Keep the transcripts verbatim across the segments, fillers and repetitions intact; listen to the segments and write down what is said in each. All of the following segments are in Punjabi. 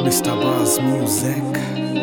Mister Buzz Music।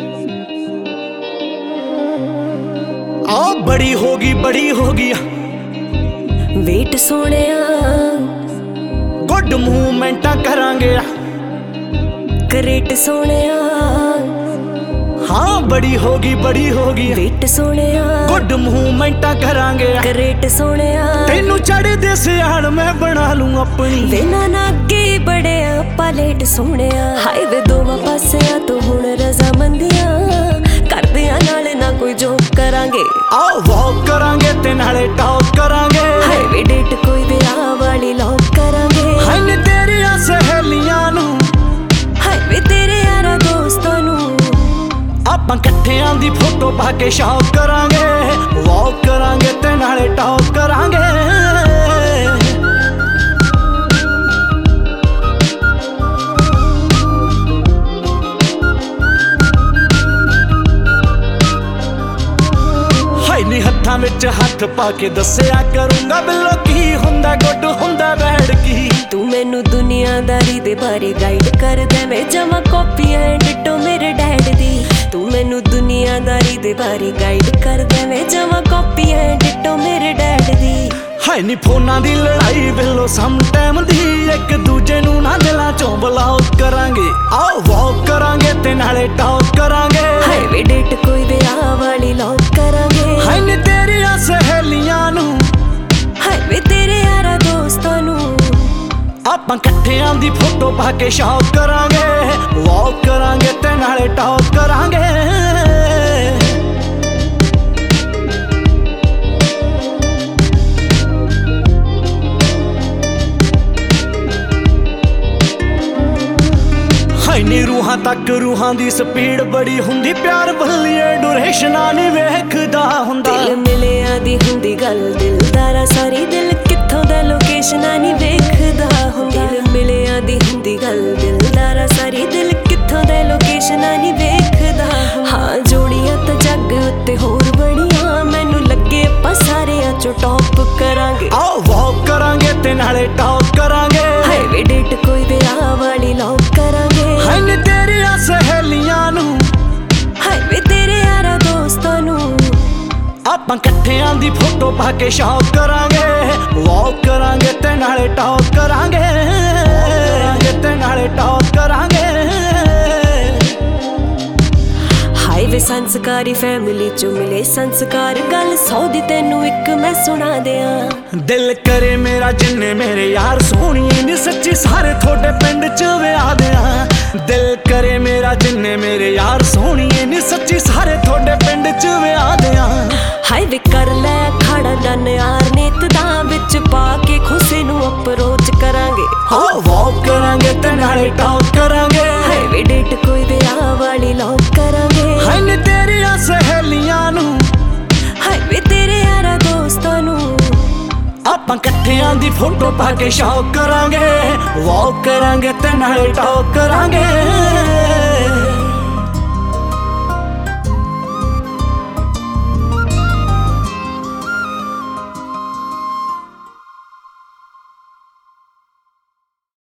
आ बड़ी होगी बड़ी होगी वेट सोनिया गुड मूवमेंट करांगे करेट सोनिया हाँ बड़ी होगी बड़ी होगी वेट सोनिया गुड मूवमेंट करांगे करेट सोनिया तेनू चढ़दे सियाल मैं बना लूं अपनी वेना ना अगे बड़े आपा लेट सोनिया हाईवे दोवां पासियां तो हुण रजामंदियां करदियां नाल ना कोई जोक करांगे आओ वॉक करांगे ते नाले टॉक करांगे हाईवे डेट कोई विआह वाली लॉक करांगे हाय तेरियां सहेलियां नू हाईवे तेरे यारा दोस्तां नू ਆਪਾਂ ਇਕੱਠਿਆਂ ਦੀ ਫੋਟੋ ਪਾ ਕੇ ਸ਼ੌਕ ਕਰਾਂਗੇ ਵਾਕ ਕਰਾਂਗੇ ਤੇ ਨਾਲੇ ਟਾਕ ਕਰਾਂਗੇ ਹਾਏ ਨੀ ਹੱਥਾਂ ਵਿੱਚ ਹੱਥ ਪਾ ਕੇ ਦੱਸਿਆ ਕਰੂੰਗਾ ਬਿੱਲੋ ਕੀ ਹੁੰਦਾ ਗੁੱਡ ਹੁੰਦਾ ਬੈਡ ਕੀ ਤੂੰ ਮੈਨੂੰ ਦੁਨੀਆਦਾਰੀ ਦੇ ਬਾਰੇ ਗਾਈਡ ਕਰ ਦੇ ਮੈਂ ਜਮਾ ਕਾਪੀਆਂ ਡਿਟੋ ਮੇਰੇ ਡੈਡ ਦੀ ਤੂੰ ਮੈਨੂੰ ਦੁਨੀਆਦਾਰੀ ਦੇ ਬਾਰੇ ਗਾਈਡ ਕਰ ਦੇ ਮੈਂ ਜਮਾ ਕਾਪੀਆਂ ਡਿਟੋ ਮੇਰੇ ਡੈਡ ਦੀ ਹਾਏ ਨੀ ਫੋਨਾਂ ਦੀ ਲੜਾਈ ਬਿੱਲੋ ਸਮ ਟਾਈਮ ਦੀ ਇੱਕ ਦੂਜੇ ਨੂੰ ਨਾ ਦਿਲਾਂ ਚੋਂ ਬਲੌਕ ਕਰਾਂਗੇ ਆਓ ਵਾਕ ਕਰਾਂਗੇ ਤੇ ਨਾਲੇ ਟਾਕ ਕਰਾਂਗੇ ਹਾਏ ਵੇ ਡੇਟ ਕੋਈ ਵਿਆਹ ਵਾਲੀ ਲੌਕ ਕਰਾਂਗੇ ਹਾਏ ਨੀ ਤੇਰੀਆਂ ਸਹੇਲੀਆਂ ਨੂੰ ਹਾਏ ਵੇ ਤੇਰੇ ਯਾਰਾ ਦੋਸਤਾਂ ਨੂੰ ਆਪਾਂ ਇਕੱਠਿਆਂ ਦੀ ਫੋਟੋ ਪਾ ਕੇ ਸ਼ੌਕ ਕਰਾਂਗੇ ਵਾਕ ਕਰਾਂਗੇ ਤੇ ਨਾਲੇ ਟਾਕ ਕਰਾਂਗੇ ਹਾਏ ਨੀ ਰੂਹਾਂ ਤੱਕ ਰੂਹਾਂ ਦੀ ਸਪੀਡ ਬੜੀ ਹੁੰਦੀ ਪਿਆਰ ਬੱਲੀਏ ਡਿਊਰੇਸ਼ਨਾਂ ਨਹੀਂ ਵੇਖਦਾ ਹੁੰਦਾ ਦਿਲ ਮਿਲਿਆ ਦੀ ਹੁੰਦੀ ਗੱਲ ਦਿਲਦਾਰਾ ਸਾਰੀ ਦਿਲ ਕਿੱਥੋਂ ਦਾ ਲੋਕੇਸ਼ਨਾਂ ਨਹੀਂ ਵੇਖਦਾ ਹੁੰਦਾ ਦਿਲ ਮਿਲਿਆ ਦੀ ਹੁੰਦੀ ਗੱਲ ਦਿਲਦਾਰਾ ਸਾਰੀ ਦਿਲ ਕਿੱਥੋਂ ਦਾ ਲੋਕੇਸ਼ਨਾਂ ਨਹੀਂ ਵੇਖਦਾ ਹਾਂ ਜੋੜੀਆਂ ਤਾਂ ਜੱਗ ਉੱਤੇ ਹੋਰ ਬੜੀਆਂ ਮੈਨੂੰ ਲੱਗੇ ਆਪਾਂ ਸਾਰਿਆਂ ਚੋਂ ਟੌਪ ਕਰਾਂਗੇ ਆਓ ਵਾਕ ਕਰਾਂਗੇ ਤੇ ਨਾਲੇ ਟਾਕ ਕਰਾਂਗੇ ਹਾਏ ਵੇ ਡੇਟ ਕੋਈ ਵਿਆਹ ਵਾਲੀ ਲੌਕ ਕਰਾਂਗੇ ਹਾਏ ਨੀ ਤੇਰੀਆਂ ਸਹੇਲੀਆਂ ਨੂੰ ਹਾਏ ਵੇ ਤੇਰੇ ਯਾਰਾ ਦੋਸਤਾਂ ਨੂੰ ਆਪਾਂ ਇਕੱਠਿਆਂ ਦੀ ਫੋਟੋ ਪਾ ਕੇ ਸ਼ੌਕ ਕਰਾਂਗੇ ਵਾਕ ਕਰਾਂਗੇ ਤੇ ਨਾਲੇ ਟਾਕ ਕਰਾਂਗੇ ਤੇ ਨਾਲੇ ਟਾਕ ਕਰਾਂਗੇ ਹਾਏ ਵੇ ਸੰਸਕਾਰੀ ਫੈਮਿਲੀ ਚੋਂ ਮਿਲੇ ਸੰਸਕਾਰ ਗੱਲ ਸੌ ਦੀ ਤੈਨੂੰ ਇੱਕ ਮੈਂ ਸੁਣਾ ਦਿਆਂ ਦਿਲ ਕਰੇ ਮੇਰਾ ਜਿੰਨੇ ਮੇਰੇ ਯਾਰ ਸੋਹਣੀਏ ਨੀ ਸੱਚੀ ਸਾਰੇ ਤੁਹਾਡੇ ਪਿੰਡ ਚ ਵਿਆਹ ਦਿਆਂ ਦਿਲ ਕਰੇ ਮੇਰਾ ਜਿੰਨੇ ਮੇਰੇ ਯਾਰ ਸੋਹਣੀਏ ਨੀ ਸੱਚੀ ਸਾਰੇ ਤੁਹਾਡੇ ਪਿੰਡ ਚ ਵਿਆਹ ਦਿਆਂ ਹਾਏ ਵੇ ਕਰ ਲੈ ਖੜਾ ਡਨ ਯਾਰ ਨੀਤ ਦਾ ਵਿੱਚ ਪਾ ਕੇ ਖੁਸ਼ੀ ਨੂੰ ਅਪਰੋਚ ਕਰਾਂਗੇ ਹਾਂ ਵਾਕ ਕਰਾਂਗੇ ਤੇ ਨਾਲੇ ਟਾਕ ਕਰਾਂਗੇ ਹਾਏ ਵੇ ਡੇਟ ਕੋਈ ਵਿਆਹ ਵਾਲੀ ਲੌਕ ਕਰਾਂਗੇ ਹਾਏ ਨੀ ਤੇਰੀਆਂ ਸਹੇਲੀਆਂ ਨੂੰ ਹਾਏ ਵੇ ਤੇਰੇ ਯਾਰਾ ਦੋਸਤਾਂ ਨੂੰ ਆਪਾਂ ਇਕੱਠਿਆਂ ਦੀ ਫੋਟੋ ਪਾ ਕੇ ਸ਼ੌਕ ਕਰਾਂਗੇ ਵਾਕ ਕਰਾਂਗੇ ਤੇ ਨਾਲੇ ਟਾਕ ਕਰਾਂਗੇ